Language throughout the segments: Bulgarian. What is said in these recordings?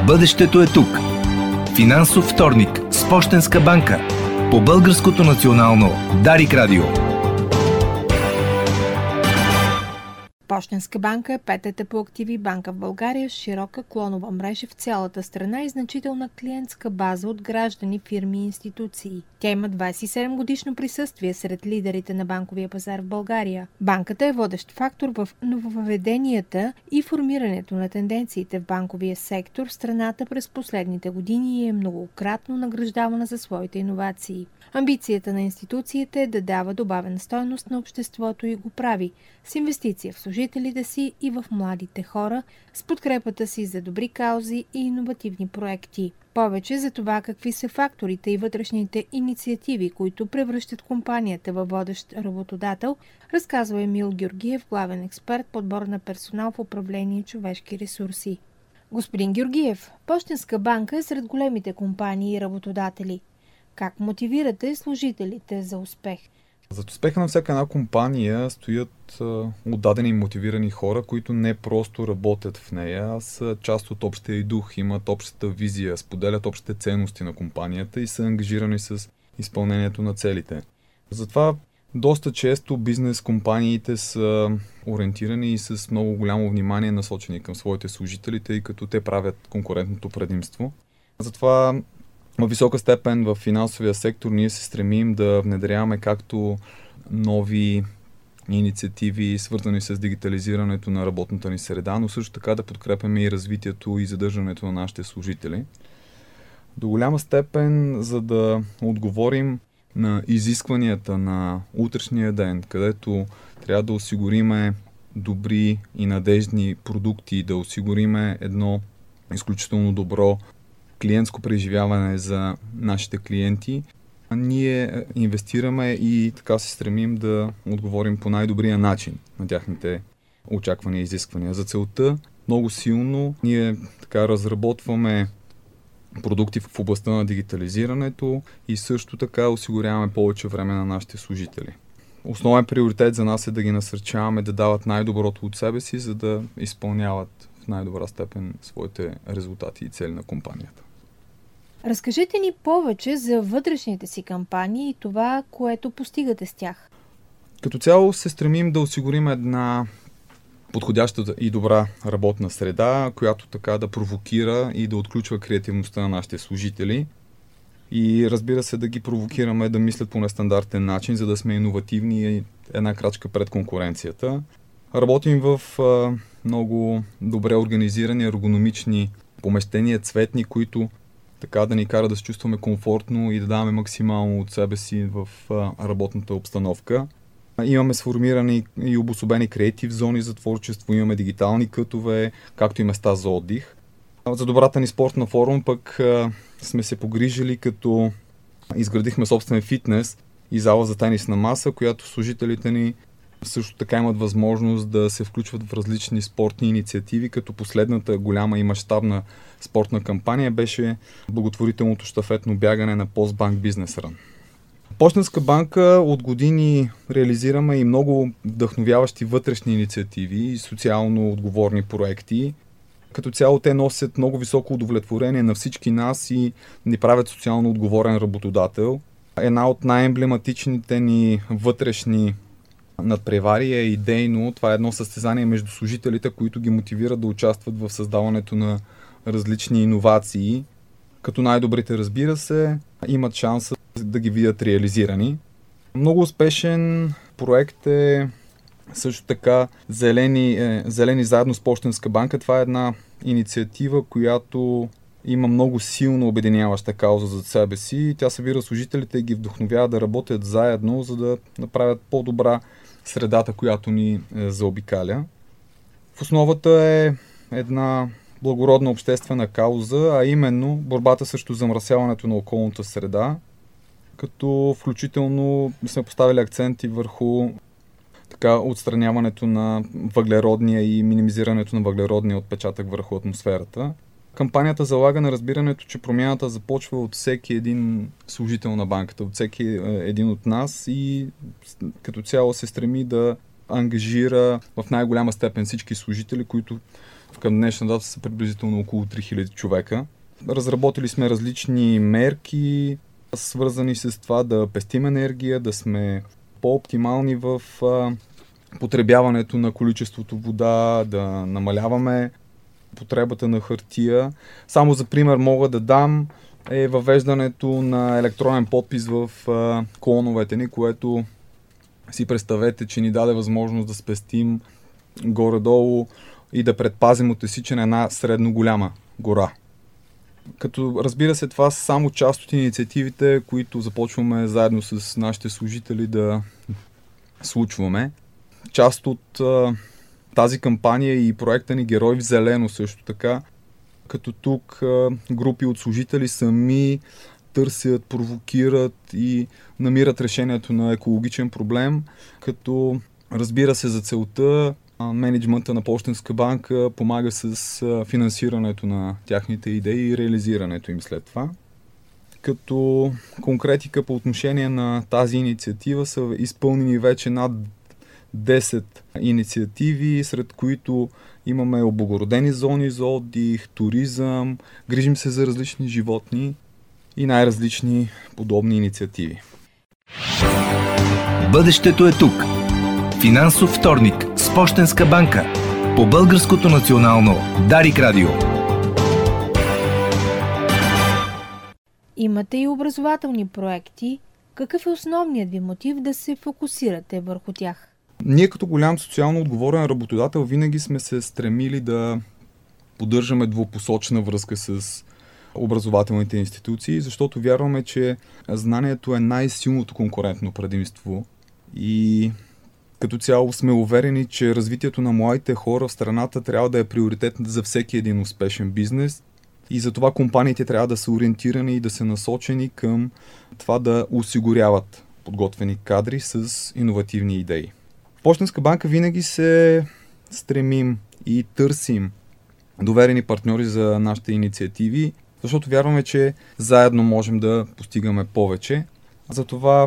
Бъдещето е тук. Финансов вторник с Пощенска банка. По Българското национално Дарик Радио. Пощенска банка е петата по активи банка в България с широка клонова мрежа в цялата страна и значителна клиентска база от граждани, фирми и институции. Тя има 27 годишно присъствие сред лидерите на банковия пазар в България. Банката е водещ фактор в нововъведенията и формирането на тенденциите в банковия сектор в страната през последните години и е многократно награждавана за своите иновации. Амбицията на институцията е да дава добавена стойност на обществото и го прави с инвестиция в служителите си и в младите хора, с подкрепата си за добри каузи и иновативни проекти. Повече за това какви са факторите и вътрешните инициативи, които превръщат компанията във водещ работодател, разказва Емил Георгиев, главен експерт подбор на персонал в управление и човешки ресурси. Господин Георгиев, Пощенска банка е сред големите компании и работодатели. Как мотивирате служителите за успех? Зад успеха на всяка една компания стоят отдадени и мотивирани хора, които не просто работят в нея, а са част от общия й дух, имат общата визия, споделят общите ценности на компанията и са ангажирани с изпълнението на целите. Затова доста често бизнес компаниите са ориентирани и с много голямо внимание насочени към своите служители, тъй като те правят конкурентното предимство. Затова в висока степен в финансовия сектор ние се стремим да внедряваме както нови инициативи, свързани с дигитализирането на работната ни среда, но също така да подкрепяме и развитието и задържането на нашите служители. До голяма степен, за да отговорим на изискванията на утрешния ден, където трябва да осигуриме добри и надеждни продукти, да осигуриме едно изключително добро клиентско преживяване за нашите клиенти, ние инвестираме и така се стремим да отговорим по най-добрия начин на тяхните очаквания и изисквания. За целта много силно ние така разработваме продукти в областта на дигитализирането и също така осигуряваме повече време на нашите служители. Основен приоритет за нас е да ги насърчаваме да дават най-доброто от себе си, за да изпълняват в най-добра степен своите резултати и цели на компанията. Разкажете ни повече за вътрешните си кампании и това, което постигате с тях. Като цяло се стремим да осигурим една подходяща и добра работна среда, която така да провокира и да отключва креативността на нашите служители. И разбира се, да ги провокираме да мислят по нестандартен начин, за да сме иновативни и една крачка пред конкуренцията. Работим в много добре организирани, ергономични помещения, цветни, които така да ни кара да се чувстваме комфортно и да даваме максимално от себе си в работната обстановка. Имаме сформирани и обособени креатив зони за творчество, имаме дигитални кътове, както и места за отдих. За добрата ни спортна форма пък сме се погрижили, като изградихме собствен фитнес и зала за тенисна маса, която служителите ни също така имат възможност да се включват в различни спортни инициативи, като последната голяма и мащабна спортна кампания беше благотворителното щафетно бягане на Postbank Business Run. Пощенска банка от години реализираме и много вдъхновяващи вътрешни инициативи и социално отговорни проекти. Като цяло те носят много високо удовлетворение на всички нас и ни правят социално отговорен работодател. Една от най-емблематичните ни вътрешни надпревари е идейно. Това е едно състезание между служителите, които ги мотивират да участват в създаването на различни иновации. Като най-добрите, разбира се, имат шанса да ги видят реализирани. Много успешен проект е също така Зелени заедно с Пощенска банка. Това е една инициатива, която има много силно обединяваща кауза за себе си. Тя събира служителите и ги вдъхновява да работят заедно, за да направят по-добра средата, която ни заобикаля. В основата е една благородна обществена кауза, а именно борбата срещу замърсяването на околната среда, като включително сме поставили акценти върху отстраняването на въглеродния и минимизирането на въглеродния отпечатък върху атмосферата. Кампанията залага на разбирането, че промяната започва от всеки един служител на банката, от всеки един от нас и като цяло се стреми да ангажира в най-голяма степен всички служители, които Към днешна дата са приблизително около 3000 човека. Разработили сме различни мерки, свързани с това да пестим енергия, да сме по-оптимални в потребяването на количеството вода, да намаляваме потребата на хартия. Само за пример мога да дам въвеждането на електронен подпис в клоновете ни, което си представете, че ни даде възможност да спестим горе-долу и да предпазим от изсичане една средно голяма гора. Като разбира се, това са само част от инициативите, които започваме заедно с нашите служители да случваме. Част от тази кампания и проекта ни Герой в зелено също така, като тук групи от служители сами търсят, провокират и намират решението на екологичен проблем, като разбира се за целта мениджмънта на Пощенска банка помага с финансирането на тяхните идеи и реализирането им след това. Като конкретика по отношение на тази инициатива са изпълнени вече над 10 инициативи, сред които имаме облагородени зони за отдих, туризъм, грижим се за различни животни и най-различни подобни инициативи. Бъдещето е тук. Финансов вторник с Пощенска банка по Българското национално Дарик Радио. Имате и образователни проекти. Какъв е основният ви мотив да се фокусирате върху тях? Ние като голям социално отговорен работодател винаги сме се стремили да поддържаме двупосочна връзка с образователните институции, защото вярваме, че знанието е най-силното конкурентно предимство и като цяло сме уверени, че развитието на младите хора в страната трябва да е приоритет за всеки един успешен бизнес и затова компаниите трябва да са ориентирани и да са насочени към това да осигуряват подготвени кадри с иновативни идеи. В Пощенска банка винаги се стремим и търсим доверени партньори за нашите инициативи, защото вярваме, че заедно можем да постигаме повече. Затова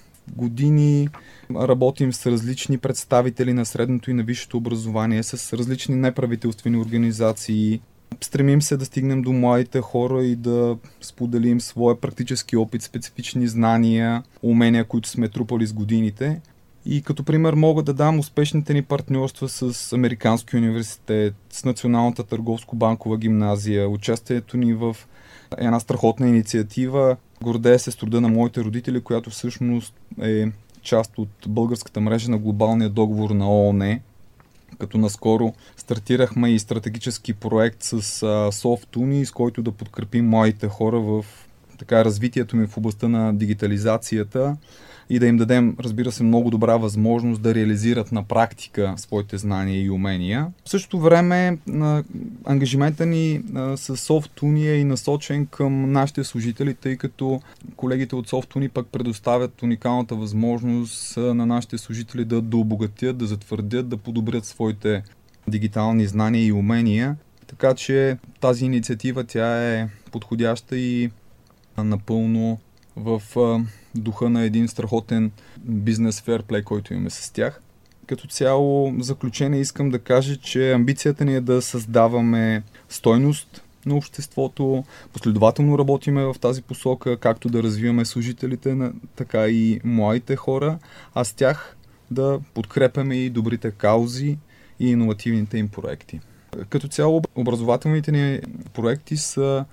години работим с различни представители на средното и на висшето образование, с различни неправителствени организации. Стремим се да стигнем до младите хора и да споделим своя практически опит, специфични знания, умения, които сме трупали с годините. И като пример мога да дам успешните ни партньорства с Американския университет, с Националната търговско-банкова гимназия, участието ни в една страхотна инициатива Гордея се с труда на моите родители, която всъщност е част от българската мрежа на глобалния договор на ООН. Като наскоро стартирахме и стратегически проект с SoftUni, с който да подкрепим младите хора в развитието ми в областта на дигитализацията и да им дадем, разбира се, много добра възможност да реализират на практика своите знания и умения. В същото време ангажимента ни с SoftUni е и насочен към нашите служители, тъй като колегите от SoftUni пък предоставят уникалната възможност на нашите служители да дообогатят, да затвърдят, да подобрят своите дигитални знания и умения. Така че тази инициатива тя е подходяща и напълно в духа на един страхотен бизнес фейрплей, който имаме с тях. Като цяло, в заключение искам да кажа, че амбицията ни е да създаваме стойност на обществото, последователно работиме в тази посока, както да развиваме служителите, така и младите хора, а с тях да подкрепяме и добрите каузи и иновативните им проекти. Като цяло, образователните ни проекти са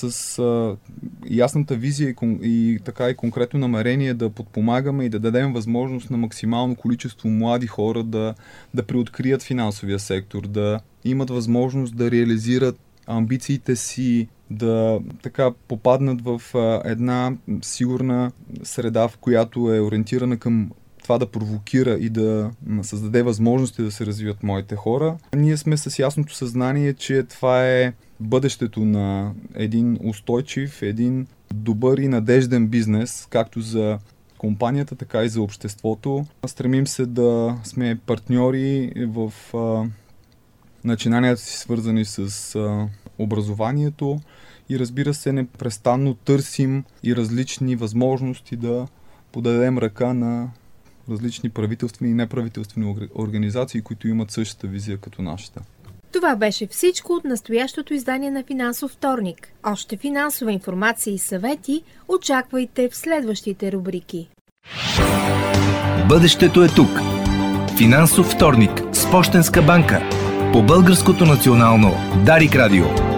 с ясната визия и конкретно намерение да подпомагаме и да дадем възможност на максимално количество млади хора да преоткрият финансовия сектор, да имат възможност да реализират амбициите си, да попаднат в една сигурна среда, в която е ориентирана към това да провокира и да създаде възможности да се развиват моите хора. Ние сме с ясното съзнание, че това е бъдещето на един устойчив, един добър и надежден бизнес, както за компанията, така и за обществото. Стремим се да сме партньори в начинанията си, свързани с образованието и разбира се, непрестанно търсим и различни възможности да подадем ръка на различни правителствени и неправителствени организации, които имат същата визия като нашата. Това беше всичко от настоящото издание на Финансов вторник. Още финансова информация и съвети очаквайте в следващите рубрики. Бъдещето е тук. Финансов вторник с Пощенска банка по Българското национално Дарик Радио.